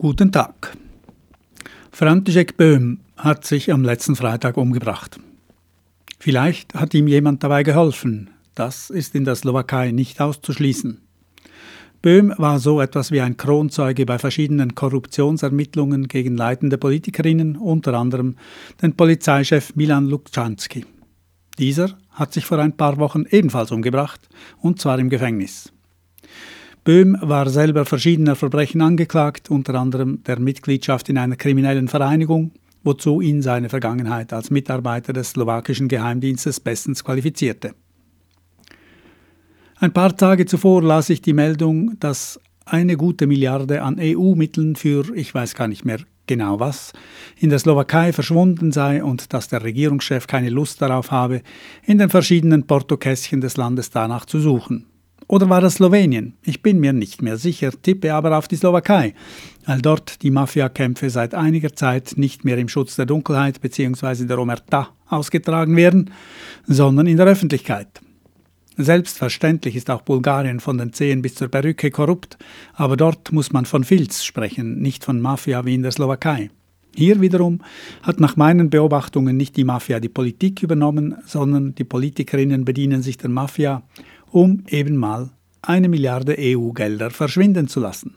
Guten Tag. František Böhm hat sich am letzten Freitag umgebracht. Vielleicht hat ihm jemand dabei geholfen. Das ist in der Slowakei nicht auszuschließen. Böhm war so etwas wie ein Kronzeuge bei verschiedenen Korruptionsermittlungen gegen leitende Politikerinnen, unter anderem den Polizeichef Milan Lučanský. Dieser hat sich vor ein paar Wochen ebenfalls umgebracht, und zwar im Gefängnis. Böhm war selber verschiedener Verbrechen angeklagt, unter anderem der Mitgliedschaft in einer kriminellen Vereinigung, wozu ihn seine Vergangenheit als Mitarbeiter des slowakischen Geheimdienstes bestens qualifizierte. Ein paar Tage zuvor las ich die Meldung, dass eine gute Milliarde an EU-Mitteln für, ich weiß gar nicht mehr genau was, in der Slowakei verschwunden sei und dass der Regierungschef keine Lust darauf habe, in den verschiedenen Portokästchen des Landes danach zu suchen. Oder war das Slowenien? Ich bin mir nicht mehr sicher, tippe aber auf die Slowakei, weil dort die Mafiakämpfe seit einiger Zeit nicht mehr im Schutz der Dunkelheit bzw. der Omerta ausgetragen werden, sondern in der Öffentlichkeit. Selbstverständlich ist auch Bulgarien von den Zehen bis zur Perücke korrupt, aber dort muss man von Filz sprechen, nicht von Mafia wie in der Slowakei. Hier wiederum hat nach meinen Beobachtungen nicht die Mafia die Politik übernommen, sondern die Politikerinnen bedienen sich der Mafia, um eben mal 1 Milliarde EU-Gelder verschwinden zu lassen.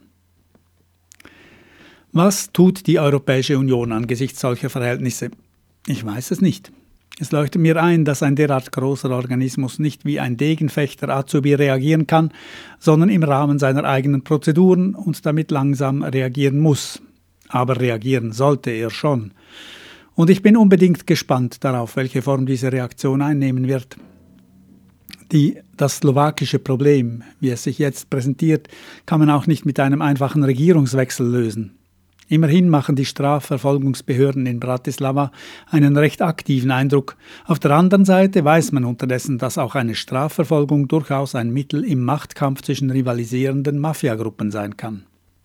Was tut die Europäische Union angesichts solcher Verhältnisse? Ich weiß es nicht. Es leuchtet mir ein, dass ein derart großer Organismus nicht wie ein Degenfechter Azubi reagieren kann, sondern im Rahmen seiner eigenen Prozeduren und damit langsam reagieren muss. Aber reagieren sollte er schon. Und ich bin unbedingt gespannt darauf, welche Form diese Reaktion einnehmen wird. Das slowakische Problem, wie es sich jetzt präsentiert, kann man auch nicht mit einem einfachen Regierungswechsel lösen. Immerhin machen die Strafverfolgungsbehörden in Bratislava einen recht aktiven Eindruck. Auf der anderen Seite weiß man unterdessen, dass auch eine Strafverfolgung durchaus ein Mittel im Machtkampf zwischen rivalisierenden Mafiagruppen sein kann.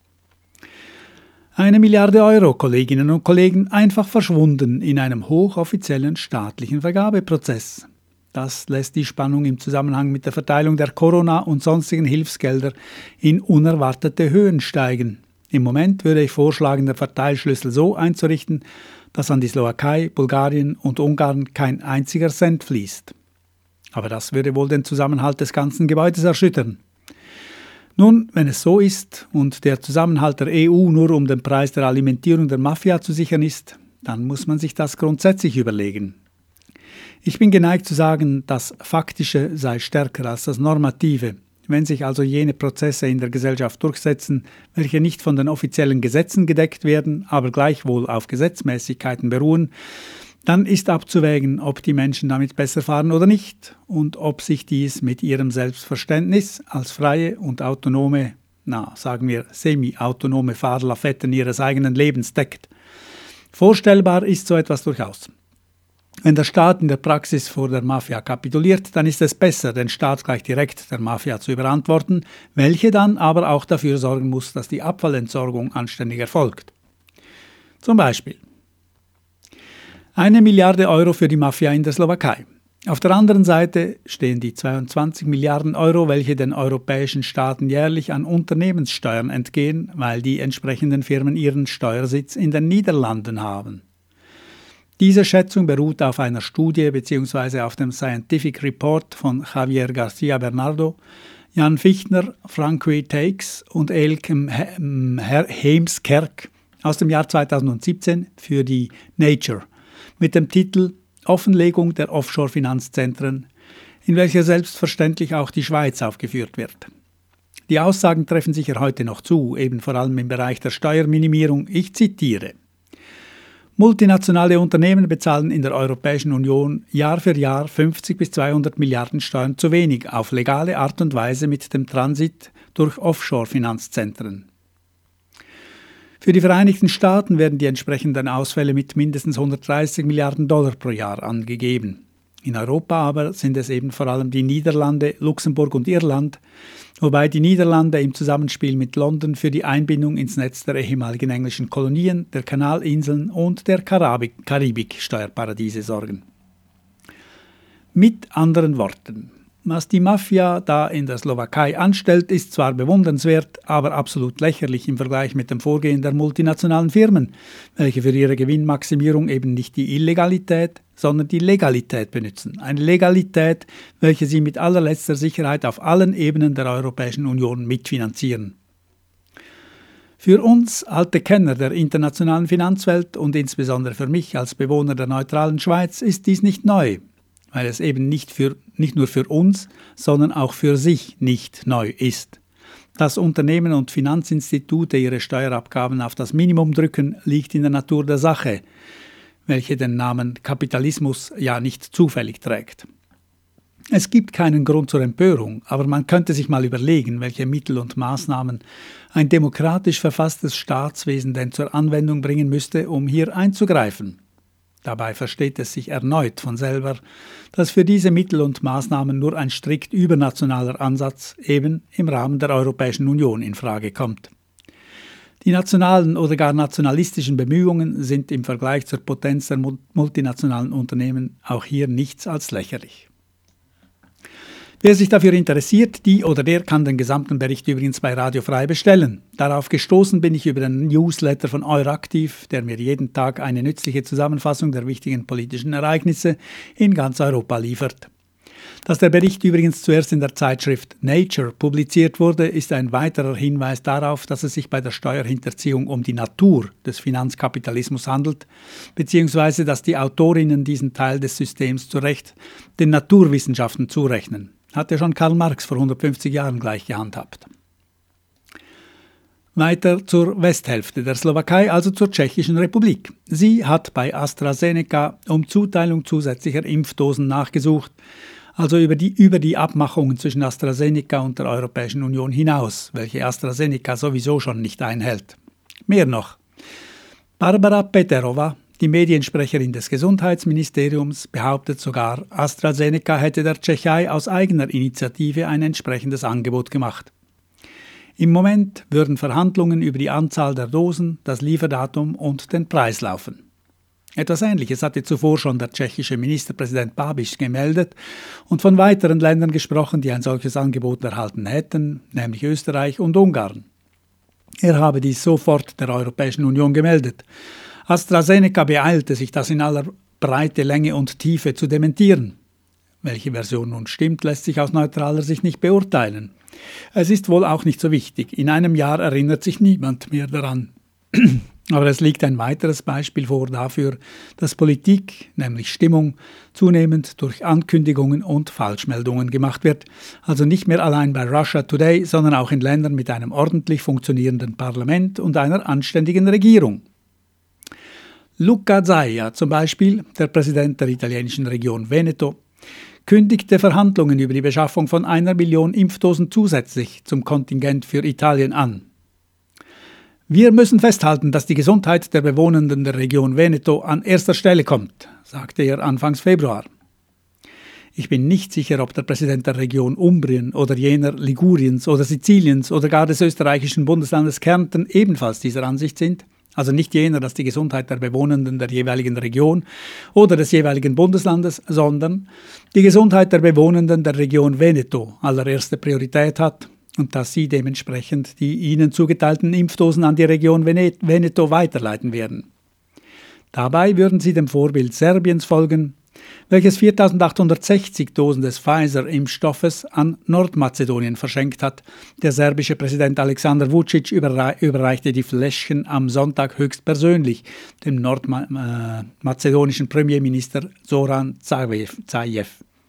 1 Milliarde Euro, Kolleginnen und Kollegen, einfach verschwunden in einem hochoffiziellen staatlichen Vergabeprozess. Das lässt die Spannung im Zusammenhang mit der Verteilung der Corona- und sonstigen Hilfsgelder in unerwartete Höhen steigen. Im Moment würde ich vorschlagen, den Verteilschlüssel so einzurichten, dass an die Slowakei, Bulgarien und Ungarn kein einziger Cent fließt. Aber das würde wohl den Zusammenhalt des ganzen Gebäudes erschüttern. Nun, wenn es so ist und der Zusammenhalt der EU nur um den Preis der Alimentierung der Mafia zu sichern ist, dann muss man sich das grundsätzlich überlegen. Ich bin geneigt zu sagen, das Faktische sei stärker als das Normative. Wenn sich also jene Prozesse in der Gesellschaft durchsetzen, welche nicht von den offiziellen Gesetzen gedeckt werden, aber gleichwohl auf Gesetzmäßigkeiten beruhen, dann ist abzuwägen, ob die Menschen damit besser fahren oder nicht und ob sich dies mit ihrem Selbstverständnis als freie und autonome, sagen wir semi-autonome Fahrlafetten ihres eigenen Lebens deckt. Vorstellbar ist so etwas durchaus. Wenn der Staat in der Praxis vor der Mafia kapituliert, dann ist es besser, den Staat gleich direkt der Mafia zu überantworten, welche dann aber auch dafür sorgen muss, dass die Abfallentsorgung anständig erfolgt. Zum Beispiel 1 Milliarde Euro für die Mafia in der Slowakei. Auf der anderen Seite stehen die 22 Milliarden Euro, welche den europäischen Staaten jährlich an Unternehmenssteuern entgehen, weil die entsprechenden Firmen ihren Steuersitz in den Niederlanden haben. Diese Schätzung beruht auf einer Studie bzw. auf dem Scientific Report von Javier García Bernardo, Jan Fichtner, Frankie Takes und Elke Heemskerk aus dem Jahr 2017 für die Nature mit dem Titel Offenlegung der Offshore-Finanzzentren, in welcher selbstverständlich auch die Schweiz aufgeführt wird. Die Aussagen treffen sicher heute noch zu, eben vor allem im Bereich der Steuerminimierung. Ich zitiere: Multinationale Unternehmen bezahlen in der Europäischen Union Jahr für Jahr 50 bis 200 Milliarden Steuern zu wenig auf legale Art und Weise mit dem Transit durch Offshore-Finanzzentren. Für die Vereinigten Staaten werden die entsprechenden Ausfälle mit mindestens 130 Milliarden Dollar pro Jahr angegeben. In Europa aber sind es eben vor allem die Niederlande, Luxemburg und Irland, wobei die Niederlande im Zusammenspiel mit London für die Einbindung ins Netz der ehemaligen englischen Kolonien, der Kanalinseln und der Karibik-Steuerparadiese sorgen. Mit anderen Worten, Was die Mafia da in der Slowakei anstellt, ist zwar bewundernswert, aber absolut lächerlich im Vergleich mit dem Vorgehen der multinationalen Firmen, welche für ihre Gewinnmaximierung eben nicht die Illegalität, sondern die Legalität benutzen. Eine Legalität, welche sie mit allerletzter Sicherheit auf allen Ebenen der Europäischen Union mitfinanzieren. Für uns alte Kenner der internationalen Finanzwelt und insbesondere für mich als Bewohner der neutralen Schweiz ist dies nicht neu, weil es eben nicht nur für uns, sondern auch für sich nicht neu ist. Dass Unternehmen und Finanzinstitute ihre Steuerabgaben auf das Minimum drücken, liegt in der Natur der Sache, welche den Namen Kapitalismus ja nicht zufällig trägt. Es gibt keinen Grund zur Empörung, aber man könnte sich mal überlegen, welche Mittel und Maßnahmen ein demokratisch verfasstes Staatswesen denn zur Anwendung bringen müsste, um hier einzugreifen. Dabei versteht es sich erneut von selber, dass für diese Mittel und Maßnahmen nur ein strikt übernationaler Ansatz eben im Rahmen der Europäischen Union in Frage kommt. Die nationalen oder gar nationalistischen Bemühungen sind im Vergleich zur Potenz der multinationalen Unternehmen auch hier nichts als lächerlich. Wer sich dafür interessiert, die oder der kann den gesamten Bericht übrigens bei Radio Frei bestellen. Darauf gestoßen bin ich über den Newsletter von Euraktiv, der mir jeden Tag eine nützliche Zusammenfassung der wichtigen politischen Ereignisse in ganz Europa liefert. Dass der Bericht übrigens zuerst in der Zeitschrift Nature publiziert wurde, ist ein weiterer Hinweis darauf, dass es sich bei der Steuerhinterziehung um die Natur des Finanzkapitalismus handelt, beziehungsweise dass die Autorinnen diesen Teil des Systems zu Recht den Naturwissenschaften zurechnen. Hat ja schon Karl Marx vor 150 Jahren gleich gehandhabt. Weiter zur Westhälfte der Slowakei, also zur Tschechischen Republik. Sie hat bei AstraZeneca um Zuteilung zusätzlicher Impfdosen nachgesucht, also über die Abmachungen zwischen AstraZeneca und der Europäischen Union hinaus, welche AstraZeneca sowieso schon nicht einhält. Mehr noch. Barbara Peterova, die Mediensprecherin des Gesundheitsministeriums, behauptet sogar, AstraZeneca hätte der Tschechei aus eigener Initiative ein entsprechendes Angebot gemacht. Im Moment würden Verhandlungen über die Anzahl der Dosen, das Lieferdatum und den Preis laufen. Etwas Ähnliches hatte zuvor schon der tschechische Ministerpräsident Babiš gemeldet und von weiteren Ländern gesprochen, die ein solches Angebot erhalten hätten, nämlich Österreich und Ungarn. Er habe dies sofort der Europäischen Union gemeldet. AstraZeneca beeilte sich, das in aller Breite, Länge und Tiefe zu dementieren. Welche Version nun stimmt, lässt sich aus neutraler Sicht nicht beurteilen. Es ist wohl auch nicht so wichtig. In einem Jahr erinnert sich niemand mehr daran. Aber es liegt ein weiteres Beispiel vor dafür, dass Politik, nämlich Stimmung, zunehmend durch Ankündigungen und Falschmeldungen gemacht wird. Also nicht mehr allein bei Russia Today, sondern auch in Ländern mit einem ordentlich funktionierenden Parlament und einer anständigen Regierung. Luca Zaia zum Beispiel, der Präsident der italienischen Region Veneto, kündigte Verhandlungen über die Beschaffung von 1 Million Impfdosen zusätzlich zum Kontingent für Italien an. Wir müssen festhalten, dass die Gesundheit der Bewohnenden der Region Veneto an erster Stelle kommt, sagte er Anfangs Februar. Ich bin nicht sicher, ob der Präsident der Region Umbrien oder jener Liguriens oder Siziliens oder gar des österreichischen Bundeslandes Kärnten ebenfalls dieser Ansicht sind. Also nicht jener, dass die Gesundheit der Bewohnenden der jeweiligen Region oder des jeweiligen Bundeslandes, sondern die Gesundheit der Bewohnenden der Region Veneto allererste Priorität hat und dass sie dementsprechend die ihnen zugeteilten Impfdosen an die Region Veneto weiterleiten werden. Dabei würden sie dem Vorbild Serbiens folgen, welches 4.860 Dosen des Pfizer-Impfstoffes an Nordmazedonien verschenkt hat. Der serbische Präsident Aleksandar Vučić überreichte die Fläschchen am Sonntag höchstpersönlich dem nordmazedonischen Premierminister Zoran Zaev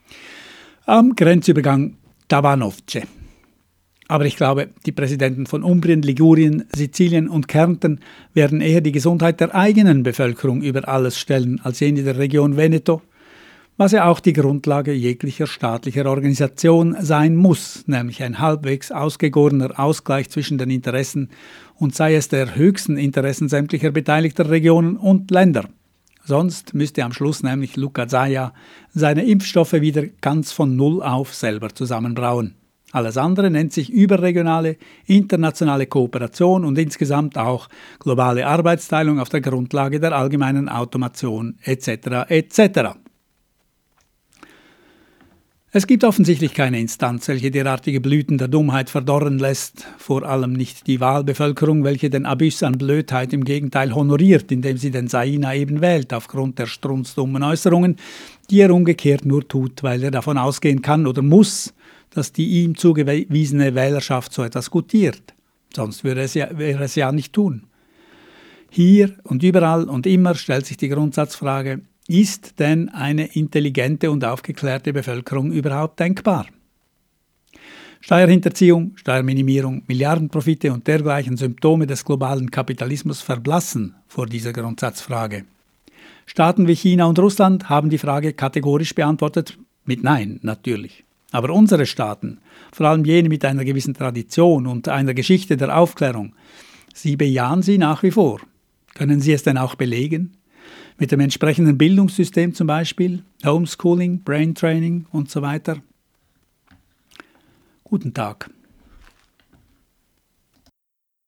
am Grenzübergang Tavanovce. Aber ich glaube, die Präsidenten von Umbrien, Ligurien, Sizilien und Kärnten werden eher die Gesundheit der eigenen Bevölkerung über alles stellen als jene der Region Veneto, was ja auch die Grundlage jeglicher staatlicher Organisation sein muss, nämlich ein halbwegs ausgegorener Ausgleich zwischen den Interessen und sei es der höchsten Interessen sämtlicher beteiligter Regionen und Länder. Sonst müsste am Schluss nämlich Luca Zaia seine Impfstoffe wieder ganz von Null auf selber zusammenbrauen. Alles andere nennt sich überregionale, internationale Kooperation und insgesamt auch globale Arbeitsteilung auf der Grundlage der allgemeinen Automation etc. etc. Es gibt offensichtlich keine Instanz, welche derartige Blüten der Dummheit verdorren lässt, vor allem nicht die Wahlbevölkerung, welche den Abyss an Blödheit im Gegenteil honoriert, indem sie den Saina eben wählt, aufgrund der strunzdummen Äußerungen, die er umgekehrt nur tut, weil er davon ausgehen kann oder muss, dass die ihm zugewiesene Wählerschaft so etwas gutiert. Sonst wäre es ja nicht tun. Hier und überall und immer stellt sich die Grundsatzfrage: Ist denn eine intelligente und aufgeklärte Bevölkerung überhaupt denkbar? Steuerhinterziehung, Steuerminimierung, Milliardenprofite und dergleichen Symptome des globalen Kapitalismus verblassen vor dieser Grundsatzfrage. Staaten wie China und Russland haben die Frage kategorisch beantwortet mit Nein, natürlich. Aber unsere Staaten, vor allem jene mit einer gewissen Tradition und einer Geschichte der Aufklärung, sie bejahen sie nach wie vor. Können Sie es denn auch belegen? Mit dem entsprechenden Bildungssystem zum Beispiel, Homeschooling, Braintraining und so weiter. Guten Tag.